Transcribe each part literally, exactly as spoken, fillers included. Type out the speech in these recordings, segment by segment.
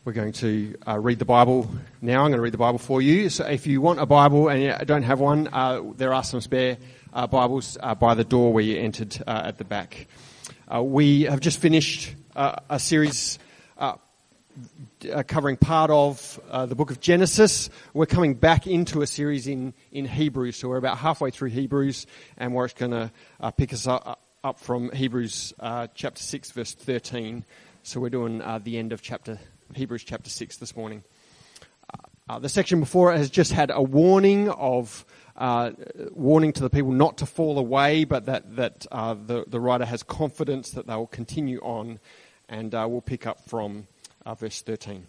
We're going to uh, read the Bible now. I'm going to read the Bible for you. So if you want a Bible and you don't have one, uh, there are some spare uh, Bibles uh, by the door where you entered uh, at the back. Uh, we have just finished uh, a series uh, uh, covering part of uh, the book of Genesis. We're coming back into a series in, in Hebrews. So we're about halfway through Hebrews, and Warwick's going to uh, pick us up, up from Hebrews uh, chapter six, verse thirteen. So we're doing uh, the end of chapter Hebrews chapter six this morning. Uh, the section before it has just had a warning of uh, warning to the people not to fall away, but that that uh, the the writer has confidence that they will continue on, and uh, we'll pick up from uh, verse thirteen.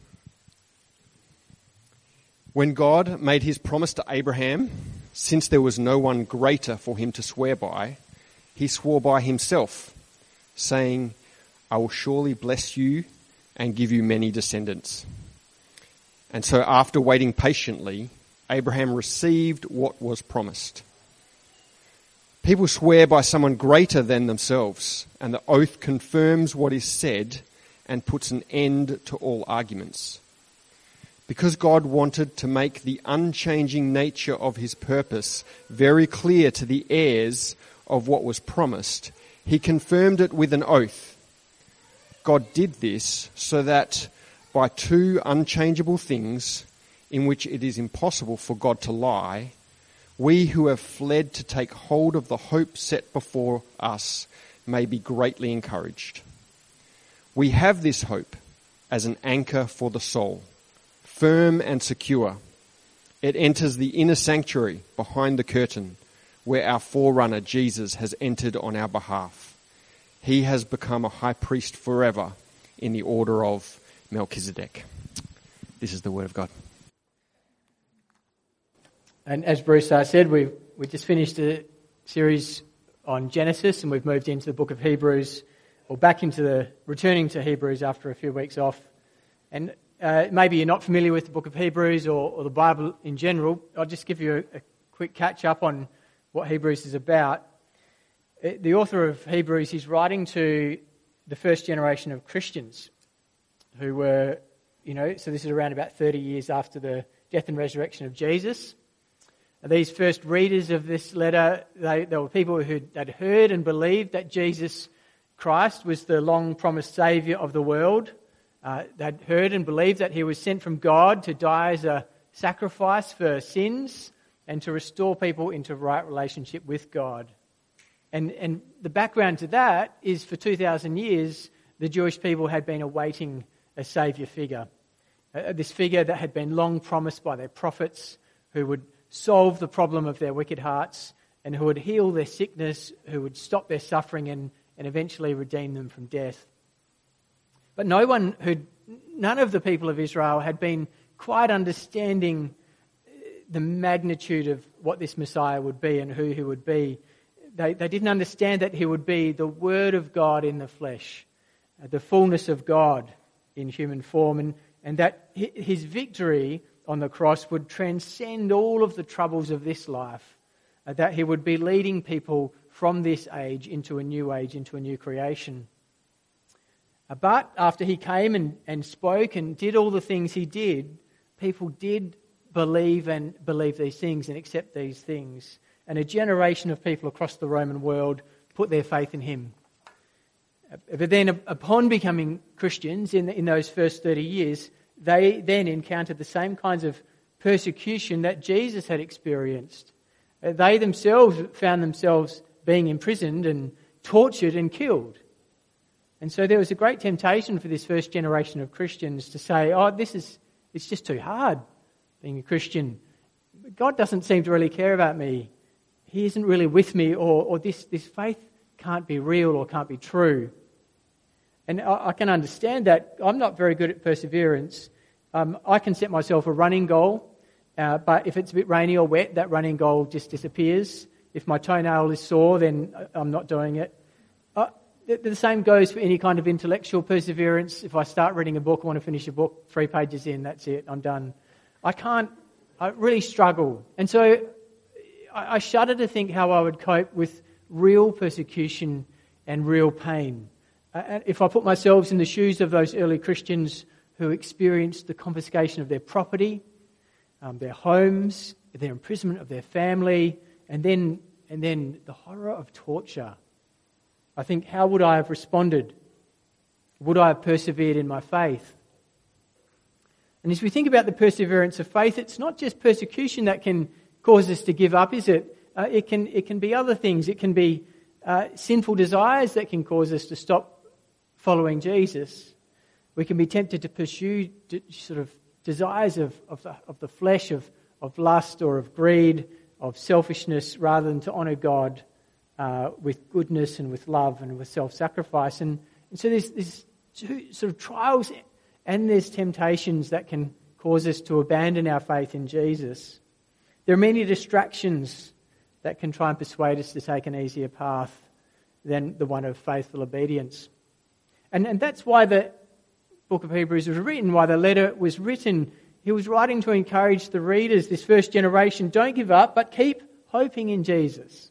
When God made his promise to Abraham, since there was no one greater for him to swear by, he swore by himself, saying, "I will surely bless you and give you many descendants." And so after waiting patiently, Abraham received what was promised. People swear by someone greater than themselves, and the oath confirms what is said and puts an end to all arguments. Because God wanted to make the unchanging nature of his purpose very clear to the heirs of what was promised, he confirmed it with an oath. God did this so that by two unchangeable things, in which it is impossible for God to lie, we who have fled to take hold of the hope set before us may be greatly encouraged. We have this hope as an anchor for the soul, firm and secure. It enters the inner sanctuary behind the curtain, where our forerunner Jesus has entered on our behalf. He has become a high priest forever in the order of Melchizedek. This is the word of God. And as Bruce uh, said, we've we just finished a series on Genesis, and we've moved into the book of Hebrews, or back into the returning to Hebrews after a few weeks off. And uh, maybe you're not familiar with the book of Hebrews or, or the Bible in general. I'll just give you a, a quick catch up on what Hebrews is about. The author of Hebrews is writing to the first generation of Christians who were, you know, so this is around about thirty years after the death and resurrection of Jesus. And these first readers of this letter, they, they were people who had heard and believed that Jesus Christ was the long-promised Saviour of the world. Uh, they'd heard and believed that he was sent from God to die as a sacrifice for sins and to restore people into right relationship with God. And, and the background to that is for two thousand years, the Jewish people had been awaiting a saviour figure. Uh, this figure that had been long promised by their prophets, who would solve the problem of their wicked hearts and who would heal their sickness, who would stop their suffering and, and eventually redeem them from death. But no one who, none of the people of Israel had been quite understanding the magnitude of what this Messiah would be and who he would be. They, they didn't understand that he would be the Word of God in the flesh, uh, the fullness of God in human form, and, and that his victory on the cross would transcend all of the troubles of this life, uh, that he would be leading people from this age into a new age, into a new creation. Uh, but after he came and, and spoke and did all the things he did, people did believe and believe these things and accept these things. And a generation of people across the Roman world put their faith in him. But then upon becoming Christians in, in those first thirty years, they then encountered the same kinds of persecution that Jesus had experienced. They themselves found themselves being imprisoned and tortured and killed. And so there was a great temptation for this first generation of Christians to say, oh, this is, it's just too hard being a Christian. God doesn't seem to really care about me. He isn't really with me, or, or this, this faith can't be real or can't be true. And I, I can understand that. I'm not very good at perseverance. Um, I can set myself a running goal, uh, but if it's a bit rainy or wet, that running goal just disappears. If my toenail is sore, then I'm not doing it. Uh, the, the same goes for any kind of intellectual perseverance. If I start reading a book, I want to finish a book, three pages in, that's it, I'm done. I can't, I really struggle. And so I shudder to think how I would cope with real persecution and real pain. Uh, if I put myself in the shoes of those early Christians who experienced the confiscation of their property, um, their homes, their imprisonment of their family, and then and then the horror of torture. I think, how would I have responded? Would I have persevered in my faith? And as we think about the perseverance of faith, it's not just persecution that can cause us to give up, is it? Uh, it can it can be other things. It can be uh, sinful desires that can cause us to stop following Jesus. We can be tempted to pursue d- sort of desires of, of, the, of the flesh, of, of lust or of greed, of selfishness, rather than to honour God uh, with goodness and with love and with self-sacrifice. And, and so there's, there's two sort of trials and there's temptations that can cause us to abandon our faith in Jesus. There are many distractions that can try and persuade us to take an easier path than the one of faithful obedience. And, and that's why the book of Hebrews was written, why the letter was written. He was writing to encourage the readers, this first generation, don't give up, but keep hoping in Jesus.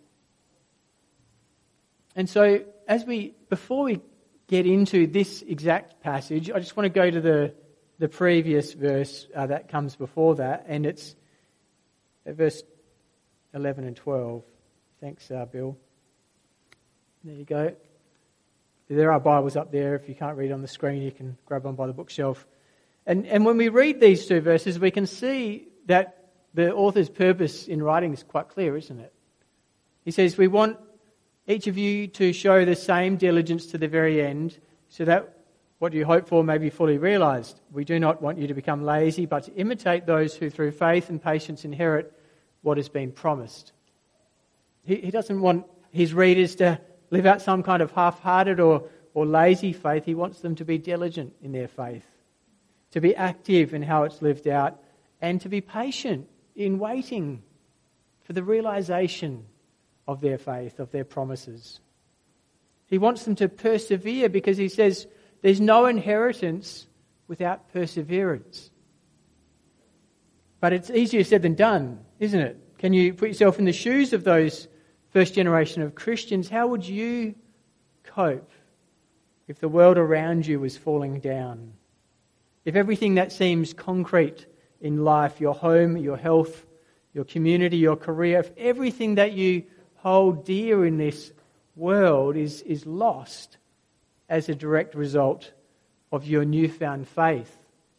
And so, as we, before we get into this exact passage, I just want to go to the, the previous verse uh, that comes before that, and it's verse eleven and twelve. Thanks, uh, Bill. There you go. There are Bibles up there. If you can't read on the screen, you can grab one by the bookshelf. And, and when we read these two verses, we can see that the author's purpose in writing is quite clear, isn't it? He says, we want each of you to show the same diligence to the very end, so that what you hope for may be fully realised. We do not want you to become lazy, but to imitate those who through faith and patience inherit what has been promised. He, he doesn't want his readers to live out some kind of half-hearted or, or lazy faith. He wants them to be diligent in their faith, to be active in how it's lived out, and to be patient in waiting for the realisation of their faith, of their promises. He wants them to persevere because he says there's no inheritance without perseverance. But it's easier said than done, isn't it? Can you put yourself in the shoes of those first generation of Christians? How would you cope if the world around you was falling down? If everything that seems concrete in life, your home, your health, your community, your career, if everything that you hold dear in this world is, is lost as a direct result of your newfound faith,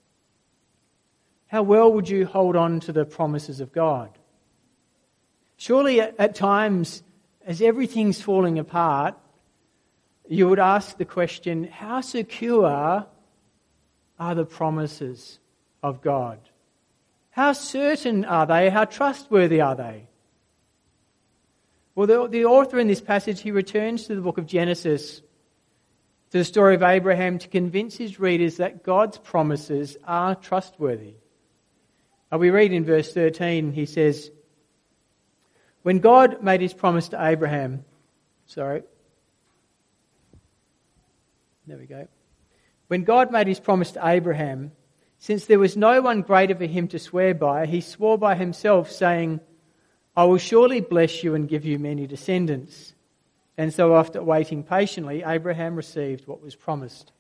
how well would you hold on to the promises of God? Surely at, at times, as everything's falling apart, you would ask the question, how secure are the promises of God? How certain are they? How trustworthy are they? Well, the, the author in this passage, he returns to the book of Genesis, to the story of Abraham, to convince his readers that God's promises are trustworthy. Uh, we read in verse thirteen, he says, when God made his promise to Abraham, sorry, there we go. When God made his promise to Abraham, since there was no one greater for him to swear by, he swore by himself, saying, I will surely bless you and give you many descendants. And so after waiting patiently, Abraham received what was promised.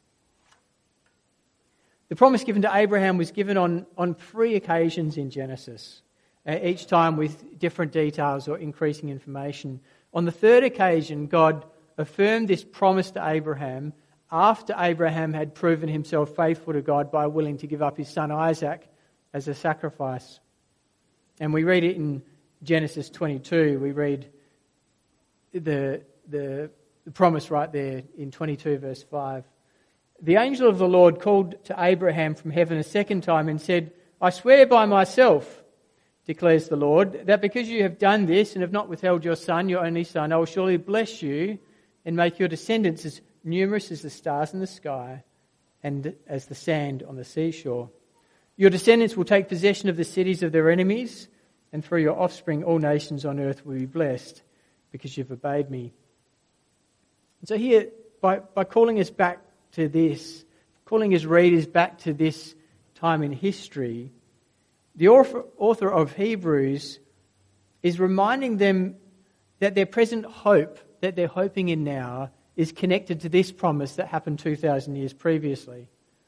The promise given to Abraham was given on, on three occasions in Genesis, uh, each time with different details or increasing information. On the third occasion, God affirmed this promise to Abraham after Abraham had proven himself faithful to God by willing to give up his son Isaac as a sacrifice. And we read it in Genesis twenty-two. We read the, the, the promise right there in twenty-two verse five. The angel of the Lord called to Abraham from heaven a second time and said, I swear by myself, declares the Lord, that because you have done this and have not withheld your son, your only son, I will surely bless you and make your descendants as numerous as the stars in the sky and as the sand on the seashore. Your descendants will take possession of the cities of their enemies, and through your offspring all nations on earth will be blessed because you've obeyed me. And so here, by, by calling us back to this, calling his readers back to this time in history, the author, author of Hebrews is reminding them that their present hope, that they're hoping in now, is connected to this promise that happened two thousand years previously.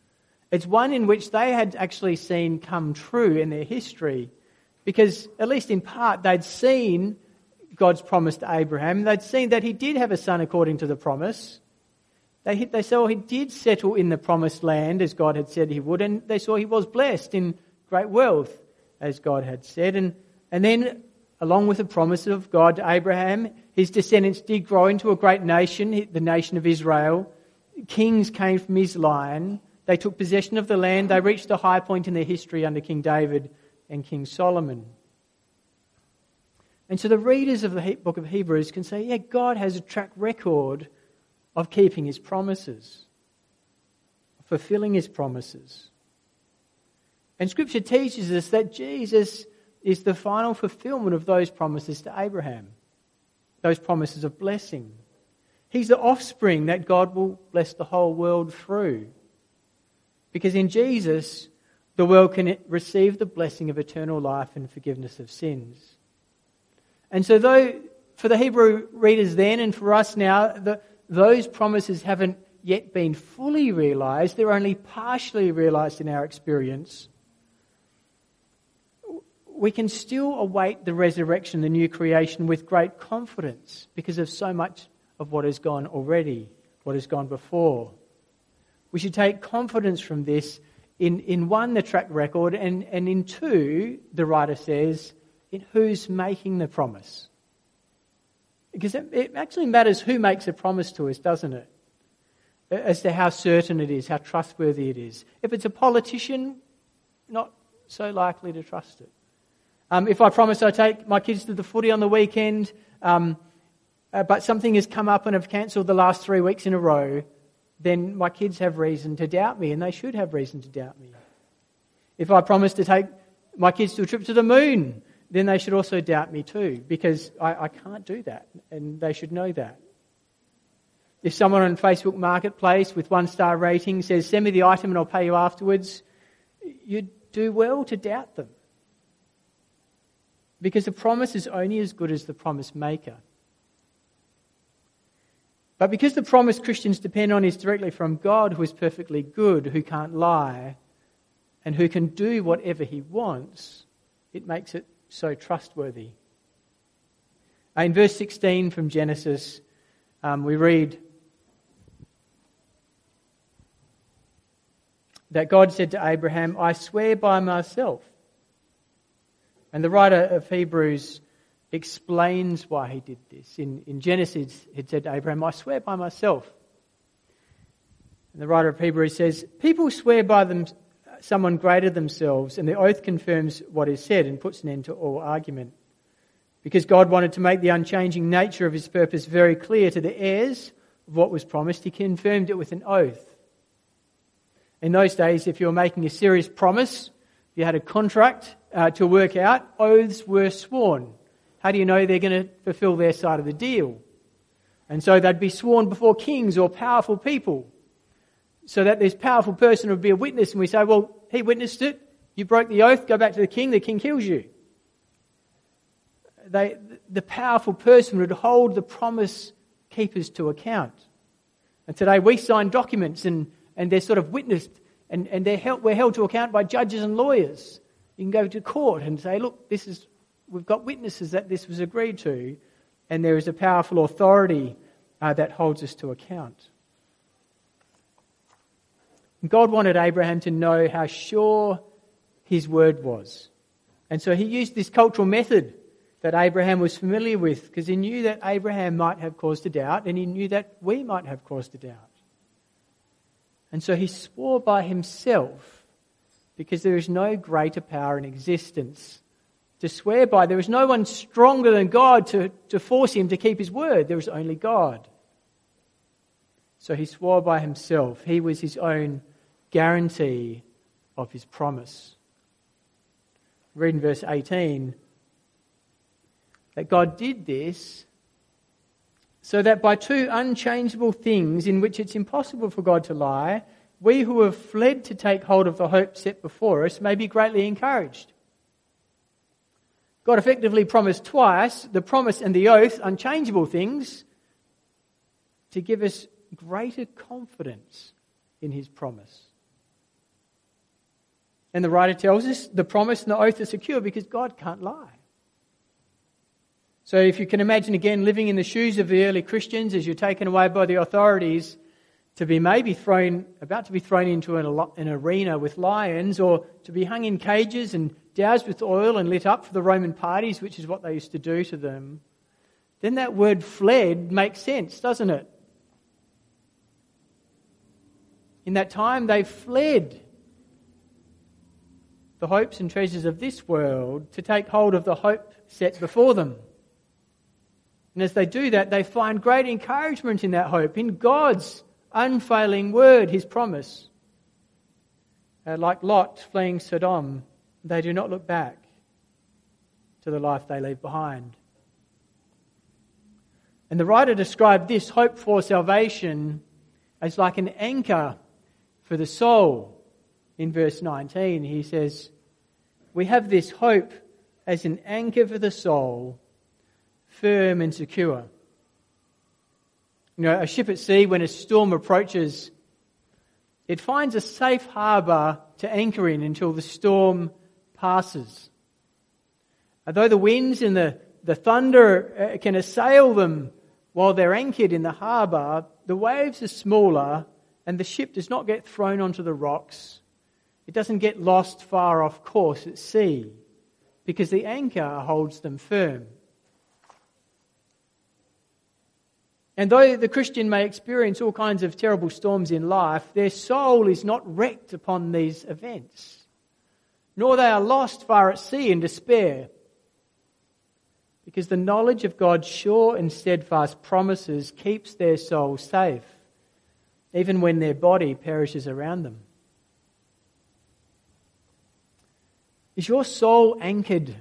It's one in which they had actually seen come true in their history, because at least in part they'd seen God's promise to Abraham. They'd seen that he did have a son according to the promise. They, they saw he did settle in the promised land as God had said he would, and they saw he was blessed in great wealth as God had said. And, and then, along with the promise of God to Abraham, his descendants did grow into a great nation, the nation of Israel. Kings came from his line. They took possession of the land. They reached a high point in their history under King David and King Solomon. And so the readers of the book of Hebrews can say, yeah, God has a track record of keeping his promises, of fulfilling his promises. And Scripture teaches us that Jesus is the final fulfillment of those promises to Abraham, those promises of blessing. He's the offspring that God will bless the whole world through. Because in Jesus, the world can receive the blessing of eternal life and forgiveness of sins. And so though, for the Hebrew readers then and for us now, the, those promises haven't yet been fully realised, they're only partially realised in our experience, we can still await the resurrection, the new creation, with great confidence because of so much of what has gone already, what has gone before. We should take confidence from this in, in one, the track record, and, and in two, the writer says, in who's making the promise. Because it, it actually matters who makes a promise to us, doesn't it? As to how certain it is, how trustworthy it is. If it's a politician, not so likely to trust it. Um, if I promise I take my kids to the footy on the weekend, um, uh, but something has come up and I've cancelled the last three weeks in a row, then my kids have reason to doubt me, and they should have reason to doubt me. If I promise to take my kids to a trip to the moon, then they should also doubt me too, because I, I can't do that, and they should know that. If someone on Facebook Marketplace with one-star rating says, send me the item and I'll pay you afterwards, you'd do well to doubt them. Because the promise is only as good as the promise maker. But because the promise Christians depend on is directly from God, who is perfectly good, who can't lie, and who can do whatever he wants, it makes it so trustworthy. In verse sixteen from Genesis, um, we read that God said to Abraham, I swear by myself. And the writer of Hebrews explains why he did this. In, in Genesis, he said to Abraham, I swear by myself. And the writer of Hebrews says, people swear by them, someone greater themselves, and the oath confirms what is said and puts an end to all argument. Because God wanted to make the unchanging nature of his purpose very clear to the heirs of what was promised, he confirmed it with an oath. In those days, if you were making a serious promise, you had a contract uh, to work out, oaths were sworn. How do you know they're going to fulfill their side of the deal? And so they'd be sworn before kings or powerful people, so that this powerful person would be a witness, and we say, well, he witnessed it, you broke the oath, go back to the king, the king kills you. They, the powerful person would hold the promise keepers to account. And today we sign documents and, and they're sort of witnessed, and, and they're held, we're held to account by judges and lawyers. You can go to court and say, look, this is we've got witnesses that this was agreed to, and there is a powerful authority uh, that holds us to account. God wanted Abraham to know how sure his word was. And so he used this cultural method that Abraham was familiar with, because he knew that Abraham might have cause to doubt, and he knew that we might have cause to doubt. And so he swore by himself, because there is no greater power in existence to swear by. There is no one stronger than God to, to force him to keep his word. There is only God. So he swore by himself. He was his own guarantee of his promise. Read in verse eighteen that God did this so that by two unchangeable things in which it's impossible for God to lie, we who have fled to take hold of the hope set before us may be greatly encouraged. God effectively promised twice, the promise and the oath, unchangeable things, to give us greater confidence in his promise. And the writer tells us the promise and the oath are secure because God can't lie. So if you can imagine again living in the shoes of the early Christians as you're taken away by the authorities to be maybe thrown, about to be thrown into an, an arena with lions, or to be hung in cages and doused with oil and lit up for the Roman parties, which is what they used to do to them, then that word fled makes sense, doesn't it? In that time they fled the hopes and treasures of this world to take hold of the hope set before them. And as they do that, they find great encouragement in that hope, in God's unfailing word, his promise. Uh, like Lot fleeing Sodom, they do not look back to the life they leave behind. And the writer described this hope for salvation as like an anchor for the soul. In verse nineteen, he says, "We have this hope as an anchor for the soul, firm and secure." You know, a ship at sea, when a storm approaches, it finds a safe harbour to anchor in until the storm passes. Although the winds and the, the thunder can assail them while they're anchored in the harbour, the waves are smaller and the ship does not get thrown onto the rocks. It doesn't get lost far off course at sea because the anchor holds them firm. And though the Christian may experience all kinds of terrible storms in life, their soul is not wrecked upon these events, nor they are lost far at sea in despair, because the knowledge of God's sure and steadfast promises keeps their soul safe, even when their body perishes around them. Is your soul anchored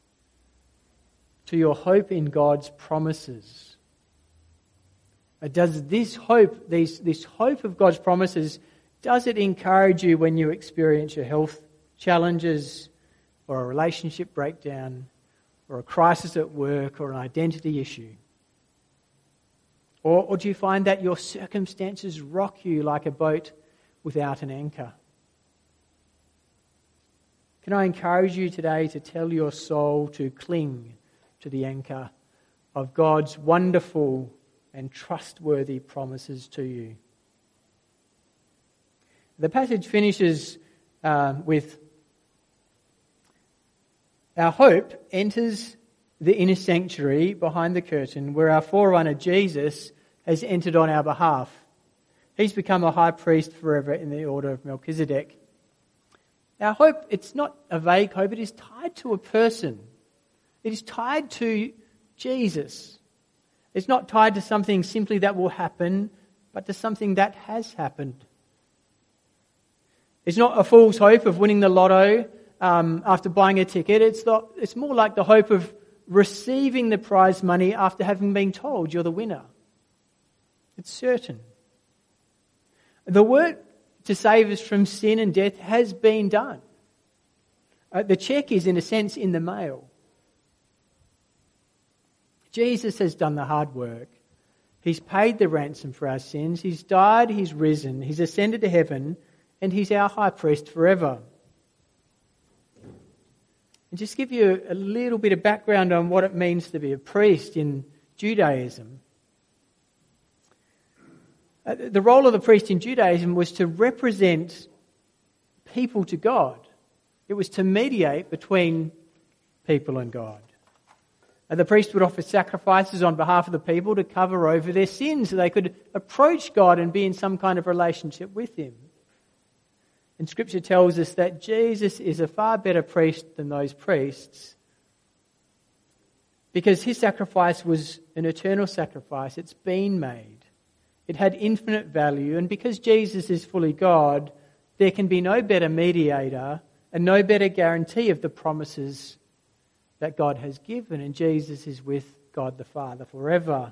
to your hope in God's promises? Does this hope, these, this hope of God's promises, does it encourage you when you experience your health challenges or a relationship breakdown or a crisis at work or an identity issue? Or, or do you find that your circumstances rock you like a boat without an anchor? Can I encourage you today to tell your soul to cling to the anchor of God's wonderful and trustworthy promises to you? The passage finishes uh, with, "Our hope enters the inner sanctuary behind the curtain where our forerunner Jesus has entered on our behalf. He's become a high priest forever in the order of Melchizedek." Our hope, it's not a vague hope, it is tied to a person. It is tied to Jesus. It's not tied to something simply that will happen, but to something that has happened. It's not a fool's hope of winning the lotto um, after buying a ticket. It's not, it's more like the hope of receiving the prize money after having been told you're the winner. It's certain. The work to save us from sin and death has been done. Uh, the cheque is, in a sense, in the mail. Jesus has done the hard work. He's paid the ransom for our sins. He's died, he's risen, he's ascended to heaven, and he's our high priest forever. And just give you a little bit of background on what it means to be a priest in Judaism. Uh, the role of the priest in Judaism was to represent people to God. It was to mediate between people and God. And the priest would offer sacrifices on behalf of the people to cover over their sins so they could approach God and be in some kind of relationship with him. And Scripture tells us that Jesus is a far better priest than those priests because his sacrifice was an eternal sacrifice. It's been made. It had infinite value, and because Jesus is fully God, there can be no better mediator and no better guarantee of the promises that God has given, and Jesus is with God the Father forever.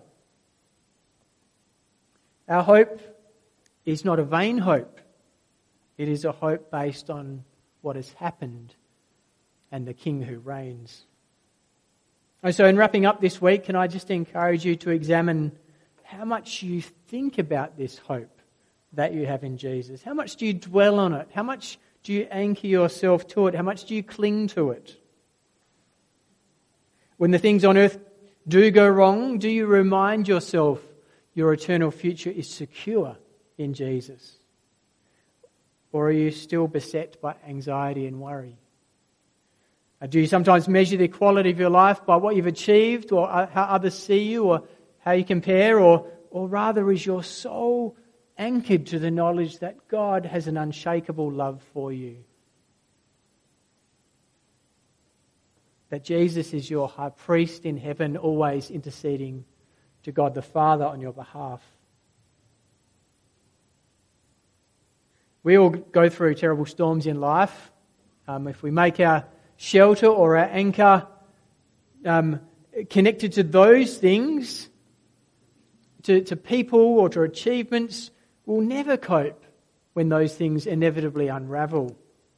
Our hope is not a vain hope. It is a hope based on what has happened and the King who reigns. And so in wrapping up this week, can I just encourage you to examine how much you think about this hope that you have in Jesus? How much do you dwell on it? How much Do you anchor yourself to it? How much do you cling to it? When the things on earth do go wrong, do you remind yourself your eternal future is secure in Jesus? Or are you still beset by anxiety and worry? Do you sometimes measure the quality of your life by what you've achieved, or how others see you, or how you compare, or, or rather is your soul anchored to the knowledge that God has an unshakable love for you? That Jesus is your high priest in heaven, always interceding to God the Father on your behalf. We all go through terrible storms in life. Um, if we make our shelter or our anchor um, connected to those things, to, to people or to achievements, we'll never cope when those things inevitably unravel.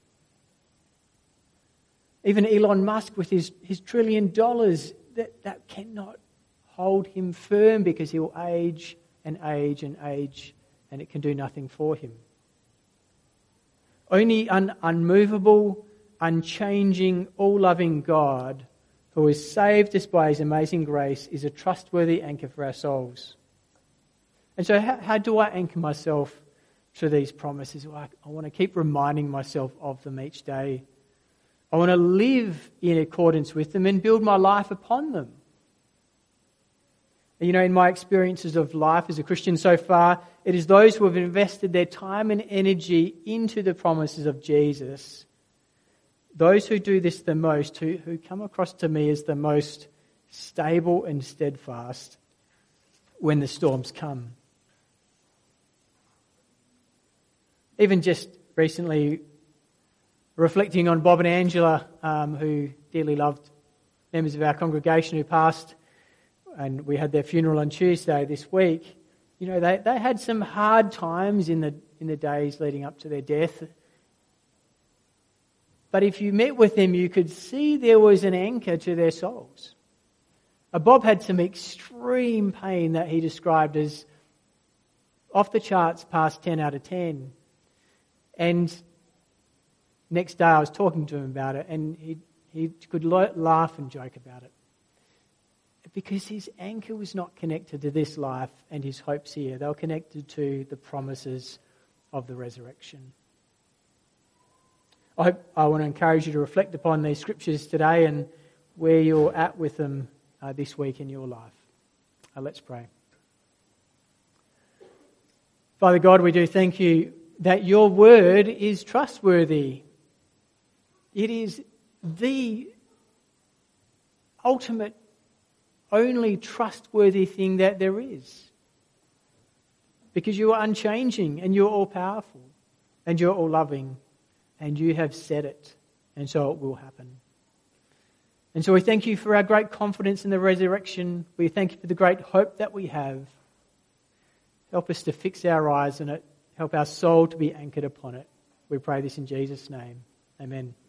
Even Elon Musk with his, his trillion dollars, that, that cannot hold him firm because he will age and age and age and it can do nothing for him. Only an unmovable, unchanging, all-loving God who has saved us by his amazing grace is a trustworthy anchor for our souls. And so how, how do I anchor myself to these promises? Well, I, I want to keep reminding myself of them each day. I want to live in accordance with them and build my life upon them. You know, in my experiences of life as a Christian so far, it is those who have invested their time and energy into the promises of Jesus, those who do this the most, who, who come across to me as the most stable and steadfast when the storms come. Even just recently, reflecting on Bob and Angela, um, who dearly loved members of our congregation who passed, and we had their funeral on Tuesday this week. You know, they, they had some hard times in the in the days leading up to their death. But if you met with them, you could see there was an anchor to their souls. Uh, Bob had some extreme pain that he described as off the charts past ten out of ten. And next day I was talking to him about it, and he he could laugh and joke about it. Because his anchor was not connected to this life and his hopes here. They were connected to the promises of the resurrection. I, hope, I want to encourage you to reflect upon these scriptures today and where you're at with them uh, this week in your life. Uh, let's pray. Father God, we do thank you that your word is trustworthy. It is the ultimate, only trustworthy thing that there is. Because you are unchanging and you're all powerful and you're all loving and you have said it, and so it will happen. And so we thank you for our great confidence in the resurrection. We thank you for the great hope that we have. Help us to fix our eyes on it. Help our soul to be anchored upon it. We pray this in Jesus' name. Amen.